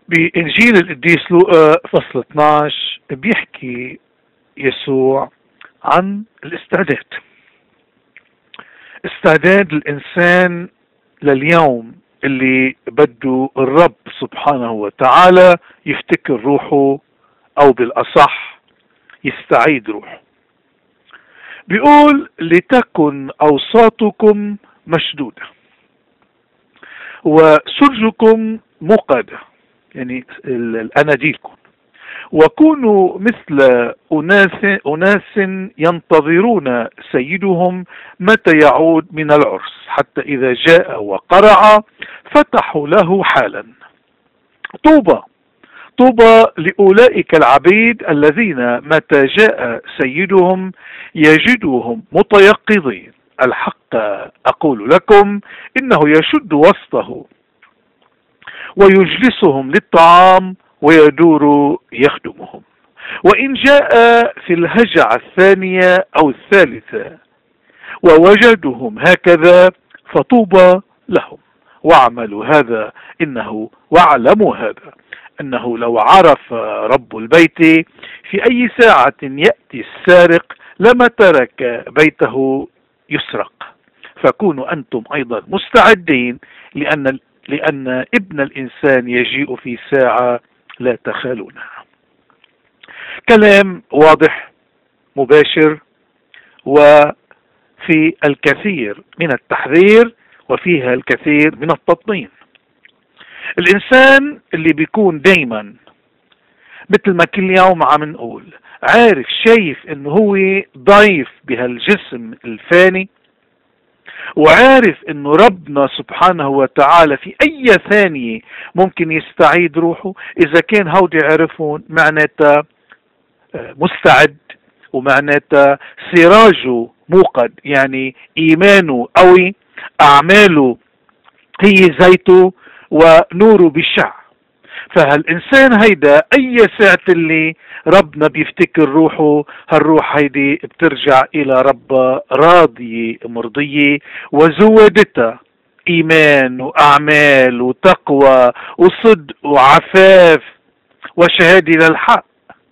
بإنجيل القديس لوقا فصل 12 بيحكي يسوع عن الاستعداد. استعداد الإنسان لليوم اللي بده الرب سبحانه وتعالى يفتكر روحه، أو بالأصح يستعيد روحه. بيقول: لتكن أوساطكم مشدودة وسرجكم مقادة، يعني الأناديلكم، وكونوا مثل أناس ينتظرون سيدهم متى يعود من العرس، حتى إذا جاء وقرع فتحوا له حالا. طوبى لأولئك العبيد الذين متى جاء سيدهم يجدهم متيقظين. الحق أقول لكم إنه يشد وسطه ويجلسهم للطعام ويدور يخدمهم. وإن جاء في الهجعة الثانية أو الثالثة ووجدهم هكذا فطوبى لهم. واعملوا هذا واعلموا هذا أنه لو عرف رب البيت في أي ساعة يأتي السارق لما ترك بيته يسرق. فكونوا أنتم أيضا مستعدين، لأن ابن الإنسان يجيء في ساعة لا تخالونها. كلام واضح مباشر، وفي الكثير من التحذير وفيها الكثير من التطمين. الإنسان اللي بيكون دايما مثل ما كل يوم عم نقول عارف شايف انه هو ضعيف بهالجسم الفاني، وعارف انه ربنا سبحانه وتعالى في اي ثانية ممكن يستعيد روحه، اذا كان هودي عرفون معناتها مستعد، ومعناتها سراجه موقد، يعني ايمانه قوي، اعماله هي زيته ونوره بالشع. فهالإنسان هيدا أي ساعة اللي ربنا بيفتكر روحه، هالروح هيدي بترجع إلى رب راضية مرضية، وزودتها إيمان وأعمال وتقوى وصدق وعفاف وشهادة للحق.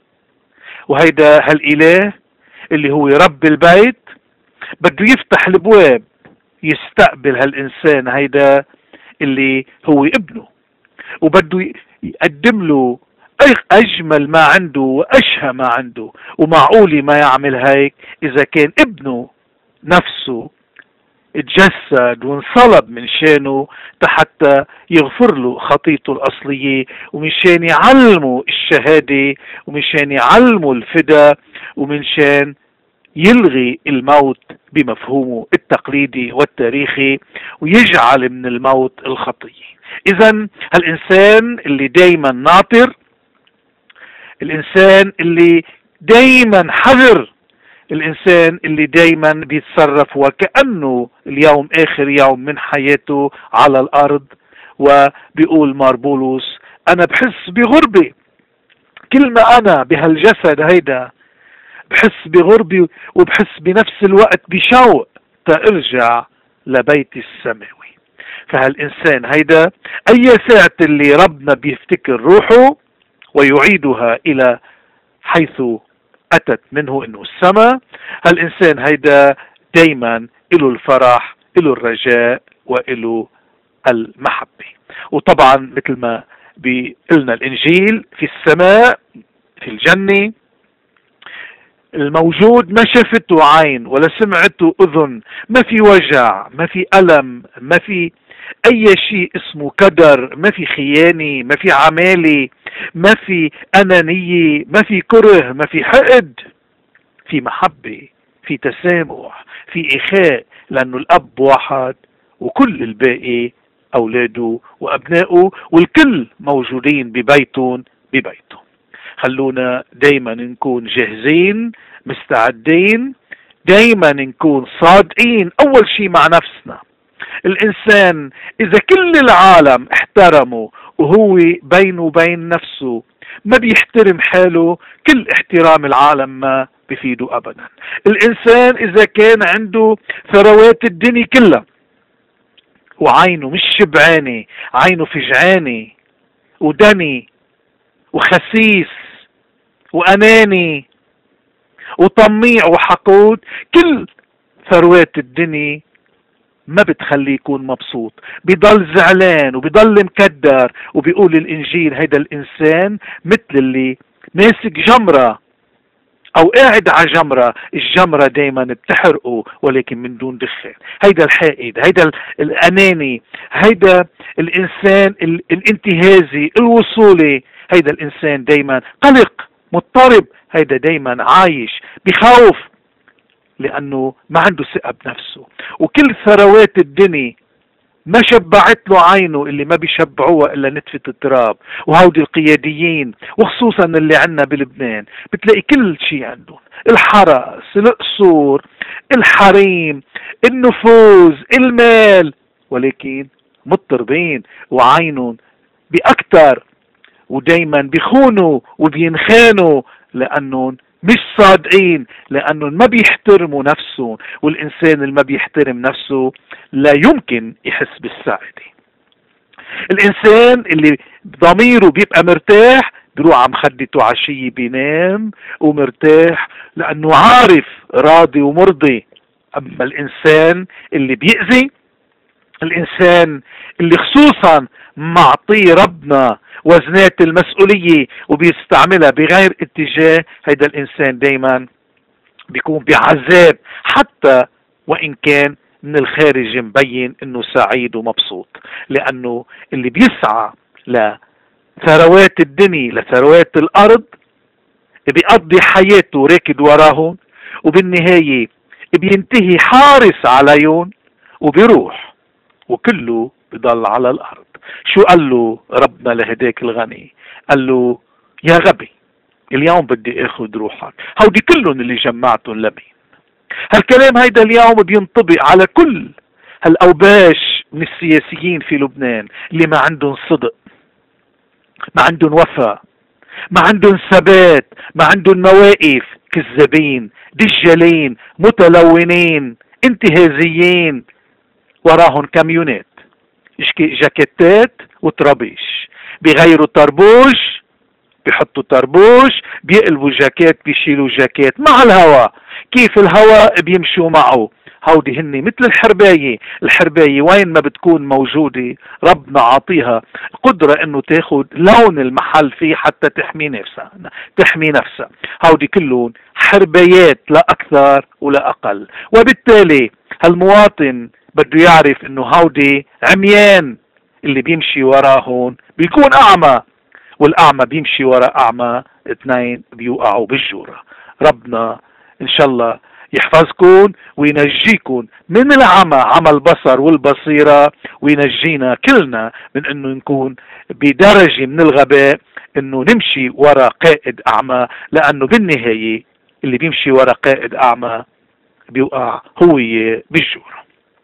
وهيدا هالإله اللي هو رب البيت بده يفتح الابواب يستقبل هالإنسان هيدا اللي هو ابنه، وبده يقدم له أجمل ما عنده وأشهى ما عنده. ومعقولي ما يعمل هيك إذا كان ابنه نفسه اتجسد وانصلب من شانه حتى يغفر له خطيته الأصلية، ومنشان يعلمه الشهادة، ومنشان يعلمه الفدا، ومنشان يلغي الموت بمفهومه التقليدي والتاريخي، ويجعل من الموت الخطية. إذن هالإنسان اللي دايما ناطر، الإنسان اللي دايما حذر، الإنسان اللي دايما بيتصرف وكأنه اليوم آخر يوم من حياته على الأرض. وبيقول مار بولس: أنا بحس بغربة، كل ما أنا بهالجسد هيدا بحس بغربة، وبحس بنفس الوقت بشوق تأرجع لبيت السماوي. فهالإنسان هيدا أي ساعة اللي ربنا بيفتكر روحه ويعيدها إلى حيث أتت منه إنه السماء، هالإنسان هيدا دايما إله الفرح، إله الرجاء، وإله المحبة. وطبعا مثل ما بيقلنا الإنجيل، في السماء في الجنة الموجود ما شافته عين ولا سمعته أذن، ما في وجع، ما في ألم، ما في أي شيء اسمه كدر، ما في خيانة، ما في عمالة، ما في أنانية، ما في كره، ما في حقد، في محبة، في تسامح، في إخاء، لأنه الأب واحد وكل الباقي أولاده وأبنائه، والكل موجودين ببيتهم. خلونا دايما نكون جاهزين مستعدين، دايما نكون صادقين أول شيء مع نفسنا. الإنسان إذا كل العالم احترمه وهو بينه وبين نفسه ما بيحترم حاله، كل احترام العالم ما بفيده أبدا. الإنسان إذا كان عنده ثروات الدنيا كلها وعينه مش شبعانة، عينه فجعانة، ودني وخسيس وأناني وطميع وحقود، كل ثروات الدنيا ما بتخليه يكون مبسوط، بيضل زعلان وبيضل مكدر. وبيقول الإنجيل هيدا الإنسان مثل اللي ماسك جمرة أو قاعد على جمرة، الجمرة دايما بتحرقه ولكن من دون دخان. هيدا الحائد، هيدا الأناني، هيدا الإنسان الانتهازي الوصولي، هيدا الإنسان دايما قلق مضطرب، هيدا دايما عايش بخوف لأنه ما عنده ثقة بنفسه. وكل ثروات الدنيا ما شبعت له عينه اللي ما بيشبعوها إلا نتفة التراب. وهودي القياديين وخصوصا اللي عنا بلبنان بتلاقي كل شيء عندهم، الحرس، القصور، الحريم، النفوذ، المال، ولكن مضطربين وعينهم بأكتر، ودايما بيخونوا وبينخانوا لأنهم مش صادقين، لأنهم ما بيحترموا نفسهم. والإنسان اللي ما بيحترم نفسه لا يمكن يحس بالسعادة. الإنسان اللي ضميره بيبقى مرتاح بيروح على مخدته عشية بينام ومرتاح لأنه عارف راضي ومرضي. أما الإنسان اللي بيأذي، الإنسان اللي خصوصا معطيه ربنا وزنات المسؤولية وبيستعملها بغير اتجاه، هيدا الإنسان دايما بيكون بعذاب حتى وإن كان من الخارج مبين إنه سعيد ومبسوط. لأنه اللي بيسعى لثروات الدنيا، لثروات الأرض، بيقضي حياته راكد وراهم، وبالنهاية بينتهي حارس عليهم وبيروح وكله بيضل على الأرض. شو قال له ربنا لهداك الغني؟ قال له يا غبي اليوم بدي اخذ روحك. هودي كلهم اللي جمعتهم لمين. هالكلام هيدا اليوم بينطبق على كل هالأوباش من السياسيين في لبنان اللي ما عندهم صدق، ما عندهم وفاء، ما عندهم ثبات، ما عندهم مواقف، كذابين، دجالين، متلونين، انتهازيين، وراهم كاميونات، جاكيتات وطرابيش، بيغيروا طربوش بيحطوا طربوش، بيقلبوا جاكيت بيشيلوا جاكيت مع الهواء. كيف الهواء بيمشوا معه. هودي هني مثل الحرباية. الحرباية وين ما بتكون موجودة ربنا عاطيها قدرة انه تاخد لون المحل فيه حتى تحمي نفسها. هودي كلهم حربايات لا اكثر ولا اقل. وبالتالي هالمواطن بده يعرف انه هودي عميان، اللي بيمشي وراهون بيكون اعمى، والاعمى بيمشي ورا اعمى، اثنين بيوقعوا بالجورة. ربنا ان شاء الله يحفظكم وينجيكم من العمى، عمى البصر والبصيرة، وينجينا كلنا من انه نكون بدرجة من الغباء انه نمشي ورا قائد اعمى، لانه بالنهاية اللي بيمشي ورا قائد اعمى بيوقع هو بالجورة.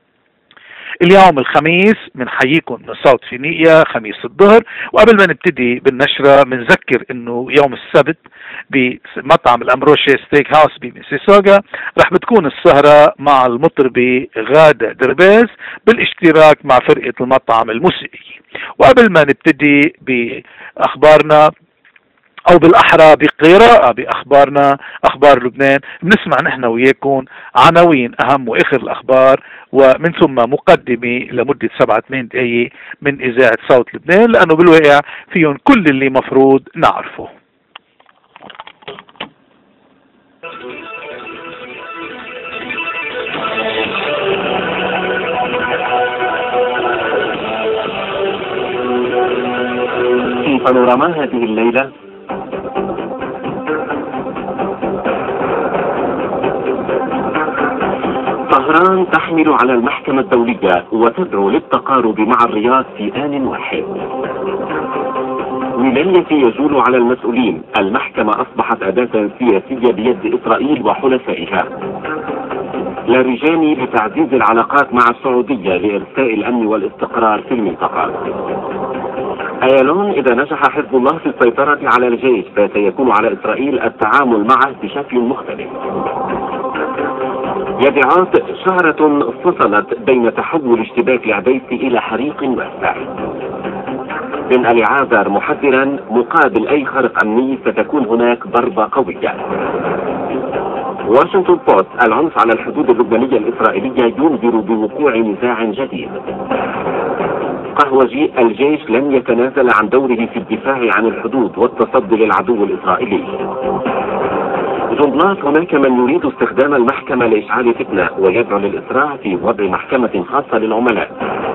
اليوم الخميس بنحييكم من صوت فينيقيا خميس الظهر. وقبل ما نبتدي بالنشرة بنذكر انه يوم السبت بمطعم الامروشي ستيك هاوس بميسيسوغا رح بتكون السهرة مع المطربة غادة درباس بالاشتراك مع فرقة المطعم الموسيقي. وقبل ما نبتدي باخبارنا او بالاحرى بقراءة باخبارنا، اخبار لبنان، بنسمع نحن وياكم عناوين اهم واخر الاخبار، ومن ثم مقدمة لمدة 7-8 دقايق من اذاعة صوت لبنان، لانه بالواقع فيهم كل اللي مفروض نعرفه. في بانوراما هذه الليلة، طهران تحمل على المحكمة الدولية وتدعو للتقارب مع الرياض في آن واحد. ولاية يجول على المسؤولين، المحكمة أصبحت أداة سياسية بيد إسرائيل وحلفائها. لارجاني بتعزيز العلاقات مع السعودية لإرساء الأمن والاستقرار في المنطقة. أيالون إذا نجح حزب الله في السيطرة على الجيش فسيكون على إسرائيل التعامل معه بشكل مختلف. يدعات شعرة فصلت بين تحول اشتباك العبيسي إلى حريق واسع. بن اليعازر محذرا مقابل أي خرق أمني ستكون هناك ضربة قوية. واشنطن بوست: العنف على الحدود اللبنانية الإسرائيلية ينذر بوقوع نزاع جديد. قهوجي: الجيش لن يتنازل عن دوره في الدفاع عن الحدود والتصدي للعدو الإسرائيلي. جنبلاط: هناك من يريد استخدام المحكمة لإشعال فتنة ويدعو للإسراع في وضع محكمة خاصة للعملاء.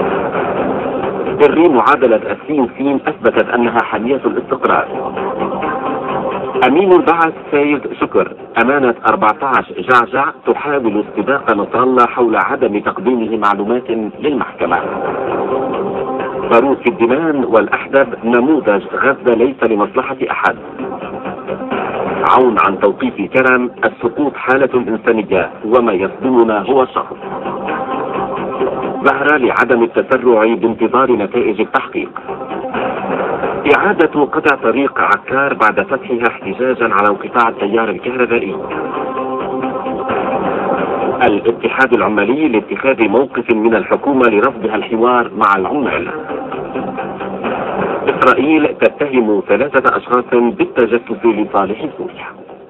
بري: معادلة السين أثبتت أنها حامية الاستقرار. أمين البعث سيد شكر: أمانة 14 جعجع تحاول استباق نصر الله حول عدم تقديمه معلومات للمحكمة. باروت في الدمان والأحدب: نموذج غزة ليس لمصلحة أحد. عون عن توقيف كرم: السقوط حالة إنسانية وما يصدمنا هو شخص. زهرة: لعدم التسرع بانتظار نتائج التحقيق. إعادة قطع طريق عكار بعد فتحها احتجاجا على انقطاع التيار الكهربائي. الاتحاد العمالي لاتخاذ موقف من الحكومة لرفضها الحوار مع العمال. إسرائيل تتهم 3 أشخاص بالتجسس لصالح سوريا.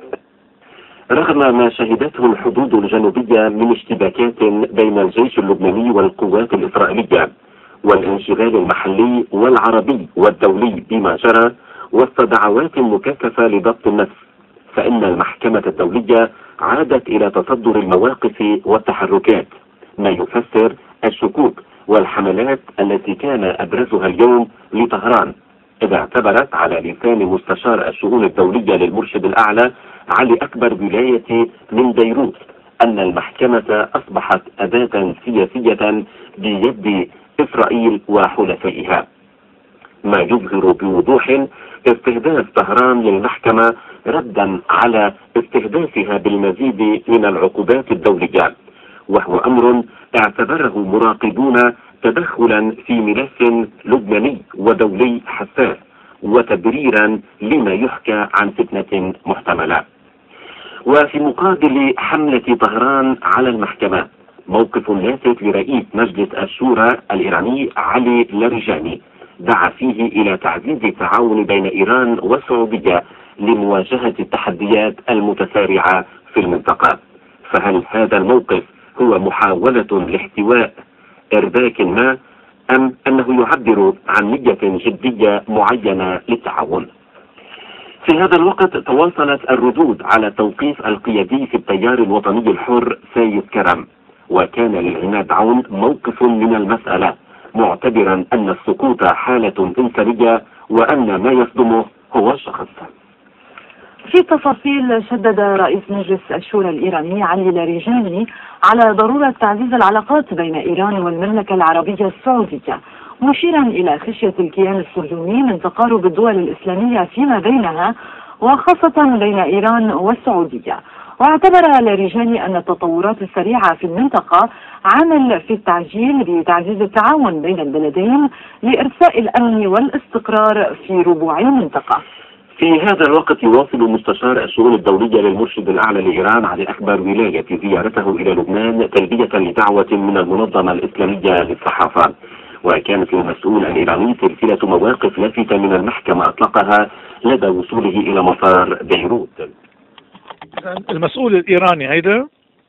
رغم ما شهدته الحدود الجنوبية من اشتباكات بين الجيش اللبناني والقوات الإسرائيلية والانشغال المحلي والعربي والدولي بما جرى وسط دعوات مكثفة لضبط النفس، فإن المحكمة الدولية عادت إلى تصدر المواقف والتحركات، ما يفسر الشكوك والحملات التي كان أبرزها اليوم لطهران، إذا اعتبرت على لسان مستشار الشؤون الدولية للمرشد الأعلى علي أكبر ولاية من بيروت أن المحكمة أصبحت أداة سياسية بيد إسرائيل وحلفائها، ما يظهر بوضوح استهداف طهران للمحكمة ردا على استهدافها بالمزيد من العقوبات الدولية، وهو أمر اعتبره مراقبون تدخلا في ملف لبناني ودولي حساس وتبريرا لما يحكى عن فتنة محتملة. وفي مقابل حملة طهران على المحكمة موقف لافت لرئيس مجلس الشورى الإيراني علي لاريجاني دعا فيه إلى تعزيز التعاون بين إيران والسعودية لمواجهة التحديات المتسارعة في المنطقة. فهل هذا الموقف هو محاولة لاحتواء إرباك ما، أم أنه يعبر عن نية جدية معينة للتعاون؟ في هذا الوقت تواصلت الردود على توقيف القيادي في التيار الوطني الحر سيد كرم، وكان للعماد عون موقف من المسألة معتبرا أن السقوط حالة إنسانية وأن ما يصدمه هو الشخص. في تفاصيل شدد رئيس مجلس الشورى الإيراني علي لاريجاني على ضرورة تعزيز العلاقات بين إيران والمملكة العربية السعودية، مشيرا إلى خشية الكيان الصهيوني من تقارب الدول الإسلامية فيما بينها وخاصة بين إيران والسعودية. واعتبر لاريجاني أن التطورات السريعة في المنطقة عامل في التعجيل بتعزيز التعاون بين البلدين لإرساء الأمن والاستقرار في ربوع المنطقة. في هذا الوقت يواصل مستشار الشؤون الدولية للمرشد الأعلى لإيران علي أكبر ولاية زيارته إلى لبنان تلبية لدعوة من المنظمة الإسلامية للصحافة، وكانت للمسؤول الإيراني سلسلة مواقف لافتة من المحكمة أطلقها لدى وصوله إلى مطار بيروت. المسؤول الإيراني هيدا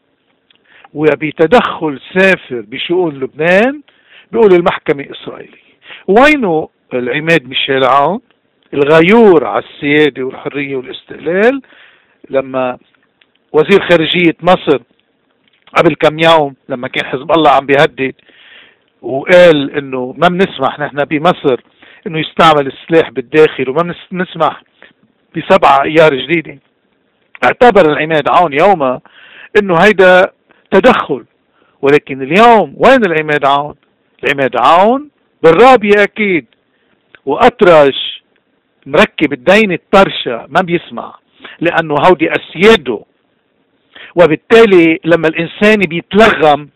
وبتدخل سافر بشؤون لبنان بيقول المحكمة إسرائيلية. وينه العماد ميشيل عون الغيور على السيادة والحرية والاستقلال لما وزير خارجية مصر قبل كم يوم لما كان حزب الله عم بيهدد وقال انه ما بنسمح نحن بمصر انه يستعمل السلاح بالداخل وما بنسمح ب7 ايار جديدة، اعتبر العماد عون يوما انه هيدا تدخل. ولكن اليوم وين العماد عون؟ العماد عون بالرابية اكيد واطرش مركب الدين الطرشة ما بيسمع، لانه هودي اسياده، وبالتالي لما الانسان بيتلغم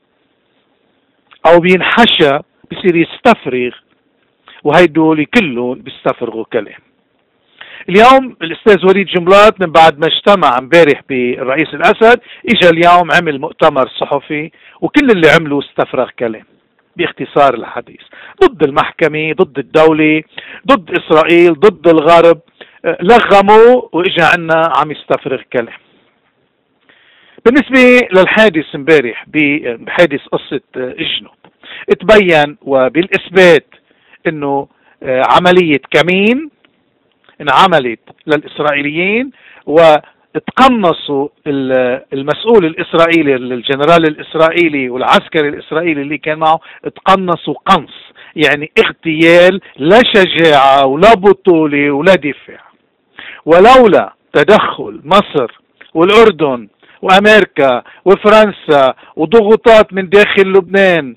او بينحشى بصير يستفرغ، وهيدول كلهم بيستفرغوا كلام. اليوم الاستاذ وليد جنبلاط من بعد ما اجتمع امبارح بالرئيس الاسد اجى اليوم عمل مؤتمر صحفي وكل اللي عمله استفرغ كلام. باختصار الحديث، ضد المحكمة، ضد الدولة، ضد إسرائيل، ضد الغرب. لغموا وإجا عنا عم يستفرغ كلام. بالنسبة للحادث امبارح بحادث قصة الجنوب، اتبين وبالإثبات انه عملية كمين انعملت للإسرائيليين، واتقنصوا المسؤول الإسرائيلي، الجنرال الإسرائيلي والعسكري الإسرائيلي اللي كان معه، اتقنصوا قنص، يعني اغتيال، لا شجاعة ولا بطولة ولا دفاع. ولولا تدخل مصر والأردن وأمريكا وفرنسا وضغوطات من داخل لبنان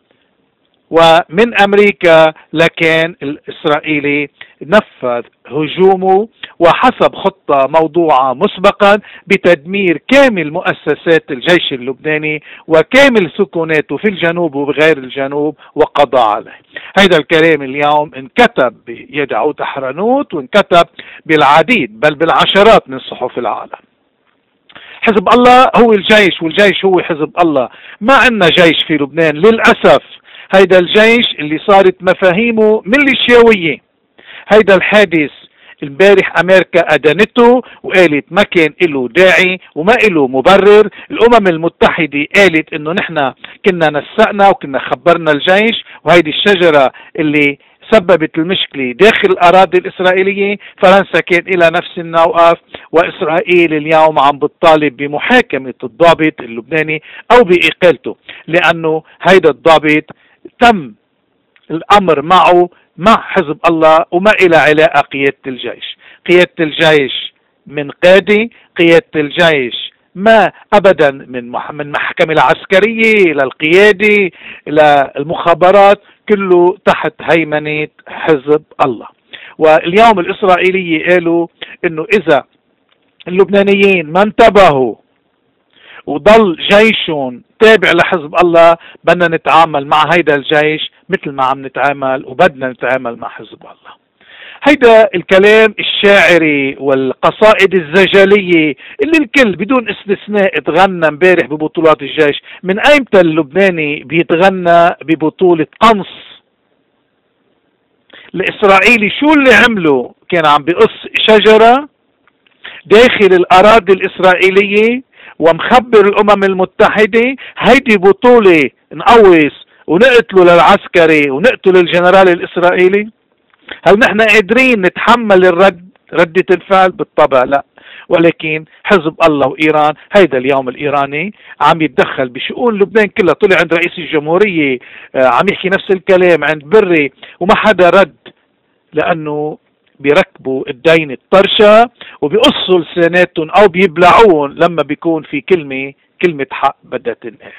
ومن أمريكا، لكان الإسرائيلي نفذ هجومه وحسب خطة موضوعة مسبقا بتدمير كامل مؤسسات الجيش اللبناني وكامل سكناته في الجنوب وبغير الجنوب، وقضى عليه. هذا الكلام اليوم انكتب بيد عود حرنوت وانكتب بالعديد بل بالعشرات من صحف العالم. حزب الله هو الجيش والجيش هو حزب الله. ما عندنا جيش في لبنان للأسف. هيدا الجيش اللي صارت مفاهيمه ميليشياوية. هيدا الحادث امبارح امريكا ادانته وقالت ما كان له داعي وما له مبرر. الامم المتحدة قالت انه نحن كنا نسقنا وكنا خبرنا الجيش، وهيدي الشجرة اللي سببت المشكلة داخل الأراضي الإسرائيلية. فرنسا كان إلى نفس الموقف، وإسرائيل اليوم عم بتطالب بمحاكمة الضابط اللبناني أو بإقالته، لأنه هيدا الضابط تم الأمر معه مع حزب الله وما إلى علاقة قيادة الجيش. قيادة الجيش من قادة، قيادة الجيش ما أبدا من محكمة العسكرية للقيادة للمخابرات، كله تحت هيمنة حزب الله. واليوم الإسرائيلية قالوا إنه إذا اللبنانيين ما انتبهوا وضل جيشهم تابع لحزب الله، بدنا نتعامل مع هيدا الجيش مثل ما عم نتعامل وبدنا نتعامل مع حزب الله. هيدا الكلام الشاعري والقصائد الزجلية اللي الكل بدون استثناء اتغنى امبارح ببطولات الجيش. من ايمتى اللبناني بيتغنى ببطولة قنص؟ الاسرائيلي شو اللي عمله؟ كان عم بقص شجرة داخل الاراضي الاسرائيلية ومخبر الامم المتحدة. هيدي بطولة نقوص ونقتله للعسكري ونقتل الجنرال الاسرائيلي؟ هل نحن قادرين نتحمل ردة الفعل؟ بالطبع لا. ولكن حزب الله وإيران، هيدا اليوم الإيراني عم يتدخل بشؤون لبنان كلها. طلع عند رئيس الجمهورية عم يحكي نفس الكلام، عند بري وما حدا رد، لأنه بيركبوا الدين الطرشة وبيقصوا لساناتهم أو بيبلعوهم لما بيكون في كلمة حق بدها تنقال.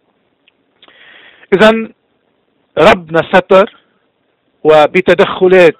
إذن ربنا ستر، وبتدخلات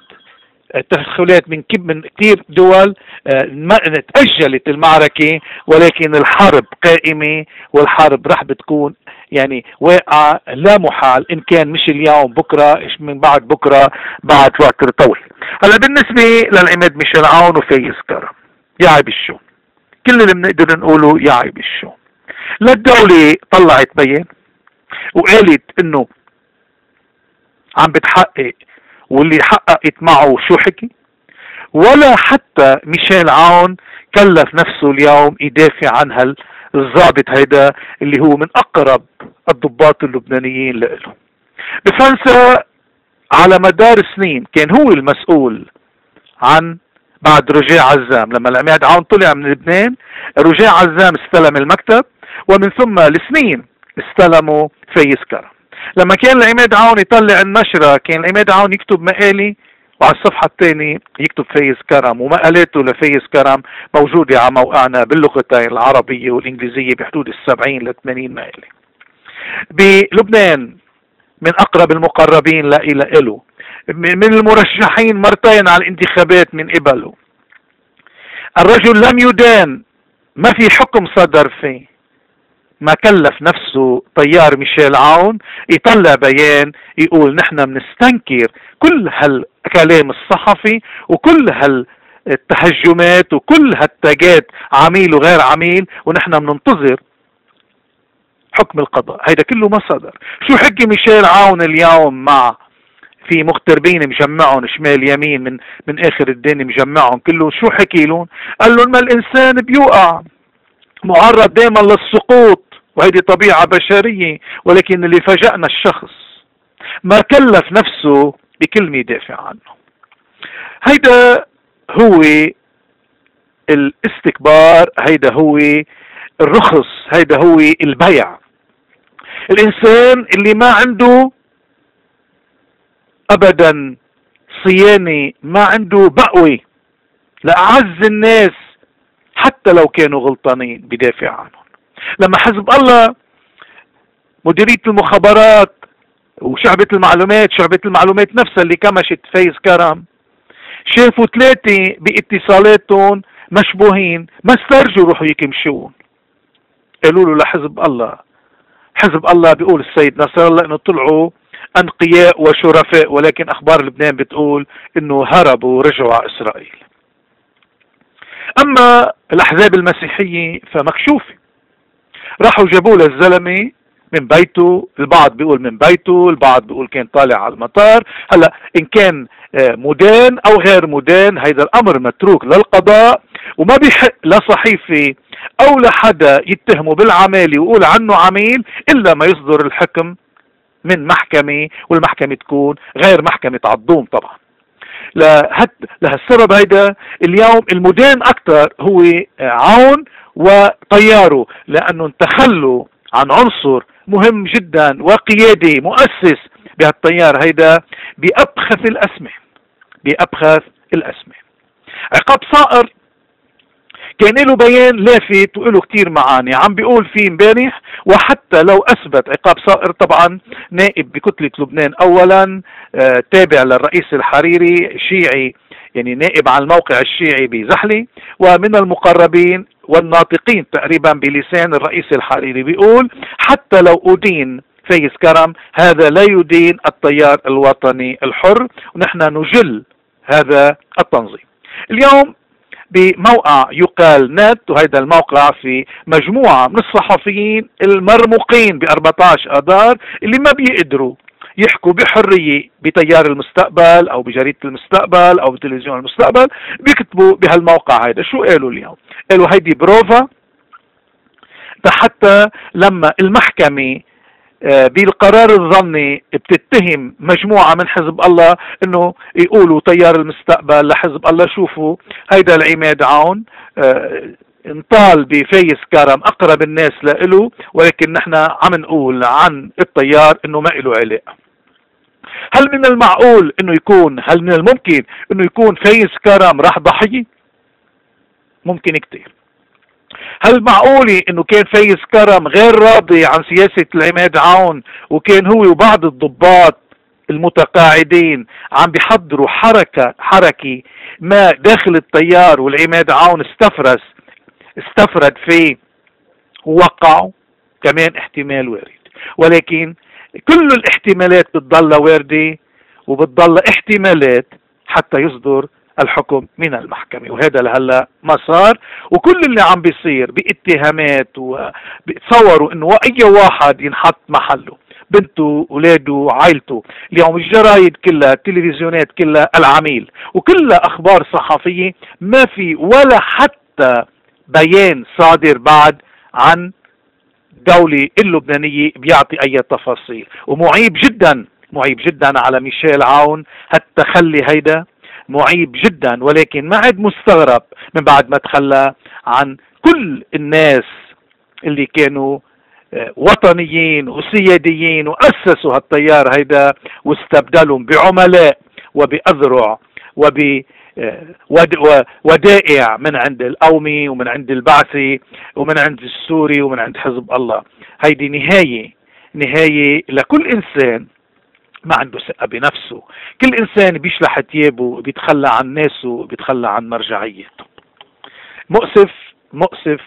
من كثير دول تأجلت المعركة، ولكن الحرب قائمة، والحرب رح بتكون يعني واقعة لا محال، إن كان مش اليوم بكرة، من بعد بكرة، بعد وقت طويل. هلا بالنسبة للعماد ميشيل عون وفايز كرم، يعيب الشو، كل اللي بنقدر نقوله يعيب الشو. لا الدولة طلعت بيان وقالت إنه عم بتحقق، واللي حققت معه شو حكي، ولا حتى ميشيل عون كلف نفسه اليوم يدافع عن الضابط هيدا اللي هو من اقرب الضباط اللبنانيين له. بفرنسا على مدار سنين كان هو المسؤول عن، بعد رجاء عزام، لما العماد عون طلع من لبنان رجاء عزام استلم المكتب، ومن ثم لسنين استلموا فايز كرم. لما كان العماد عون يطلع النشرة كان العماد عون يكتب مقالي وعلى الصفحة الثانية يكتب فايز كرم، ومقالاته لفايز كرم موجودة على موقعنا باللغتين العربية والإنجليزية بحدود 70 ل 80 مقالة. بلبنان من أقرب المقربين له، من المرشحين مرتين على الانتخابات من قبله. الرجل لم يدان، ما في حكم صدر فيه. ما كلف نفسه طيار ميشيل عون يطلع بيان يقول نحن بنستنكر كل هالكلام الصحفي وكل هالتهجمات وكل هالتاجات عميل وغير عميل، ونحن بننتظر حكم القضاء. هيدا كله ما صدر. شو حكي ميشيل عون اليوم مع في مغتربين مجمعهم شمال يمين من اخر الدنيا مجمعهم كله؟ شو حكي لهم؟ قال لهم ما الانسان بيوقع، معرض دائما للسقوط، وهيدي طبيعة بشرية، ولكن اللي فاجأنا الشخص ما كلف نفسه بكلمة يدافع عنه. هيدا هو الاستكبار، هيدا هو الرخص، هيدا هو البيع. الانسان اللي ما عنده ابدا صيانة، ما عنده بقوة لأعز الناس حتى لو كانوا غلطانين بدافع عنهم. لما حزب الله مديرية المخابرات وشعبة المعلومات نفسها اللي كمشت فايز كرم، شافوا 3 باتصالاتهم مشبوهين، ما استرجوا يروحوا يكمشون. قالوا له لحزب الله بيقول السيد نصر الله انه طلعوا انقياء وشرفاء، ولكن اخبار لبنان بتقول انه هربوا ورجعوا على اسرائيل. اما الاحزاب المسيحية فمكشوفة، راحوا جابوا له الزلمة من بيته، البعض بيقول من بيته، البعض بيقول كان طالع على المطار. هلا ان كان مدان او غير مدان، هيدا الامر متروك للقضاء، وما بيحق لصحيفة او لحدا يتهمه بالعمالة ويقول عنه عميل الا ما يصدر الحكم من محكمة، والمحكمة تكون غير محكمة عضوم طبعا. لهالسبب هيدا اليوم المدان اكثر هو عون وطياره، لانه تخلوا عن عنصر مهم جدا وقيادي مؤسس بهالطيار هيدا بأبخث الأسماء. عقاب صائر كان له بيان لافت وله كتير معاني، عم بيقول فيه امبارح، وحتى لو اثبت عقاب صائر طبعا نائب بكتلة لبنان اولا، تابع للرئيس الحريري، شيعي يعني نائب على الموقع الشيعي بزحلي، ومن المقربين والناطقين تقريبا بلسان الرئيس الحريري، بيقول حتى لو أدين فايز كرم هذا لا يدين التيار الوطني الحر، ونحن نجل هذا التنظيم. اليوم بموقع يقال نت، وهذا الموقع في مجموعة من الصحفيين المرموقين ب14 آذار اللي ما بيقدروا يحكوا بحرية بتيار المستقبل أو بجريدة المستقبل أو بتلفزيون المستقبل، بيكتبوا بهالموقع هيدا. شو قالوا اليوم؟ قالوا هيدي بروفا حتى لما المحكمة بالقرار الظني بتتهم مجموعة من حزب الله انه يقولوا تيار المستقبل لحزب الله، شوفوا هيدا العماد عون انطال بفايز كرم اقرب الناس له، ولكن نحن عم نقول عن التيار انه ما له علاقة. هل من المعقول انه يكون، هل من الممكن انه يكون فايز كرم راح ضحية؟ ممكن كتير. هل معقولي انه كان فايز كرم غير راضي عن سياسة العماد عون، وكان هو وبعض الضباط المتقاعدين عم بيحضروا حركة ما داخل التيار، والعماد عون استفرد فيه ووقعوا؟ كمان احتمال وارد، ولكن كل الاحتمالات بتضل واردة وبتضل احتمالات حتى يصدر الحكم من المحكمة، وهذا لهلا ما صار. وكل اللي عم بيصير باتهامات، وبتصوروا انه اي واحد ينحط محله، بنته، اولاده، عائلته. اليوم الجرايد كلها، التلفزيونات كلها العميل، وكلها اخبار صحفية، ما في ولا حتى بيان صادر بعد عن الدولة اللبنانية بيعطي اي تفاصيل. ومعيب جدا على ميشيل عون هالتخلي هيدا، معيب جدا، ولكن ما عاد مستغرب من بعد ما تخلى عن كل الناس اللي كانوا وطنيين وسياديين وأسسوا هالتيار هيدا، واستبدلهم بعملاء وبأذرع ودائع من عند القومي ومن عند البعثي ومن عند السوري ومن عند حزب الله. هيدي نهاية لكل إنسان ما عنده ثقة بنفسه، كل إنسان بيشلح ثيابه، بيتخلى عن ناسه، بيتخلى عن مرجعيته. مؤسف.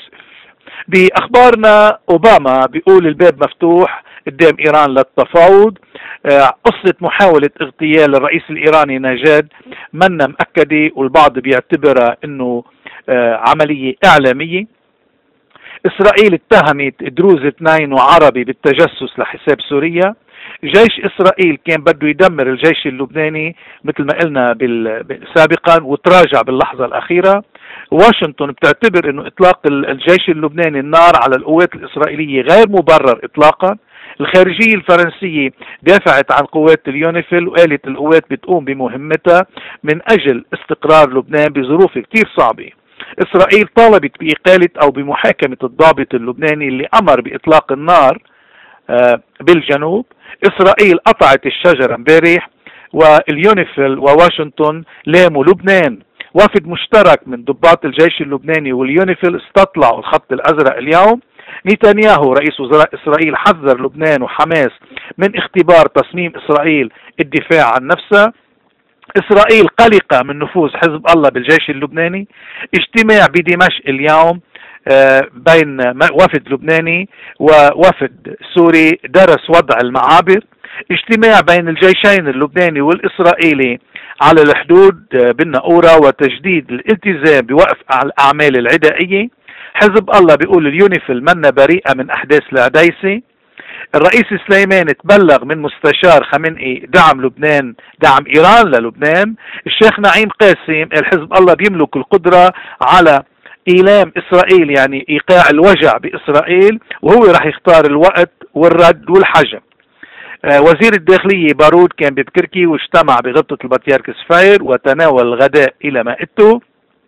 بأخبارنا أوباما بيقول الباب مفتوح قدام إيران للتفاوض. قصة محاولة اغتيال الرئيس الإيراني نجاد منا مأكدة، والبعض بيعتبرها إنه عملية إعلامية. إسرائيل اتهمت دروز 2 وعربي بالتجسس لحساب سوريا. جيش إسرائيل كان بده يدمر الجيش اللبناني مثل ما قلنا سابقا وتراجع باللحظة الأخيرة. واشنطن بتعتبر انه اطلاق الجيش اللبناني النار على القوات الإسرائيلية غير مبرر اطلاقا. الخارجية الفرنسية دافعت عن قوات اليونيفيل وقالت القوات بتقوم بمهمتها من أجل استقرار لبنان بظروف كتير صعبة. إسرائيل طالبت بإقالة أو بمحاكمة الضابط اللبناني اللي أمر بإطلاق النار بالجنوب. إسرائيل قطعت الشجرة امبارح، واليونيفيل وواشنطن لاموا لبنان. وفد مشترك من ضباط الجيش اللبناني واليونيفيل استطلعوا الخط الأزرق اليوم. نتنياهو رئيس وزراء إسرائيل حذر لبنان وحماس من اختبار تصميم إسرائيل الدفاع عن نفسها. إسرائيل قلقة من نفوذ حزب الله بالجيش اللبناني. اجتماع بدمشق اليوم بين وفد لبناني ووفد سوري درس وضع المعابر. اجتماع بين الجيشين اللبناني والإسرائيلي على الحدود بالناقورة وتجديد الالتزام بوقف الأعمال العدائية. حزب الله بيقول اليونيفيل منا بريئة من أحداث العديسة. الرئيس سليمان تبلغ من مستشار خامنئي دعم لبنان، دعم إيران للبنان. الشيخ نعيم قاسم الحزب الله بيملك القدرة على إيلام إسرائيل، يعني إيقاع الوجع بإسرائيل، وهو راح يختار الوقت والرد والحجم. وزير الداخلية بارود كان ببكركي واجتمع بغبطة البطريرك سفير وتناول الغداء إلى مائدته.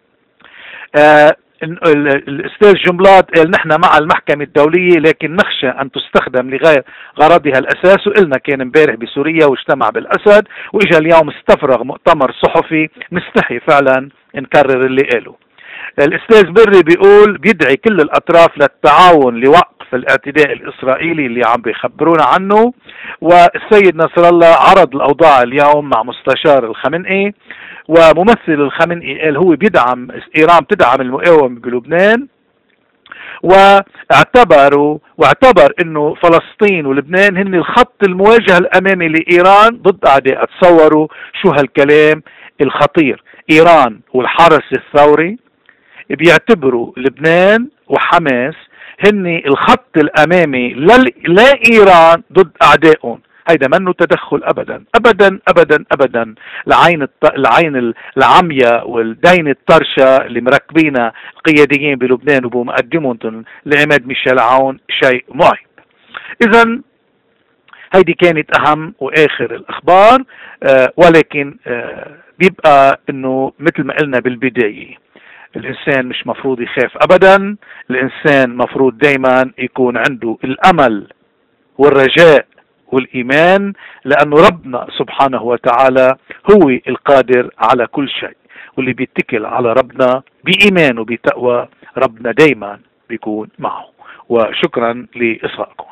الأستاذ جنبلاط قال نحن مع المحكمة الدولية لكن نخشى أن تستخدم لغير غرضها الأساس، وقلنا كان امبارح بسوريا واجتمع بالأسد وإجا اليوم استفرغ مؤتمر صحفي. نستحي فعلا نكرر اللي قاله. الأستاذ بري بيقول بيدعي كل الأطراف للتعاون لوقف الاعتداء الإسرائيلي اللي عم بيخبرونا عنه. والسيد نصر الله عرض الأوضاع اليوم مع مستشار الخامنئي، وممثل الخامنئي قال هو بيدعم إيران بتدعم المقاومة بلبنان، واعتبر انه فلسطين ولبنان هن الخط المواجه الامامي لايران ضد اعداء. تصوروا شو هالكلام الخطير. ايران والحرس الثوري بيعتبروا لبنان وحماس هن الخط الامامي لايران ضد اعدائهم. هيدا منه تدخل ابدا ابدا ابدا ابدا. العين العمياء والدين الطرشه اللي مركبينها القياديين بلبنان وبمقدمهم لعماد ميشيل عون شيء معيب. اذا هيدي كانت اهم واخر الاخبار. ولكن بيبقى انه مثل ما قلنا بالبدايه الانسان مش مفروض يخاف ابدا. الانسان مفروض دايما يكون عنده الامل والرجاء والإيمان، لأنه ربنا سبحانه وتعالى هو القادر على كل شيء، واللي بيتكل على ربنا بإيمان وبتقوى ربنا دايما بيكون معه. وشكرا لإصغائكم.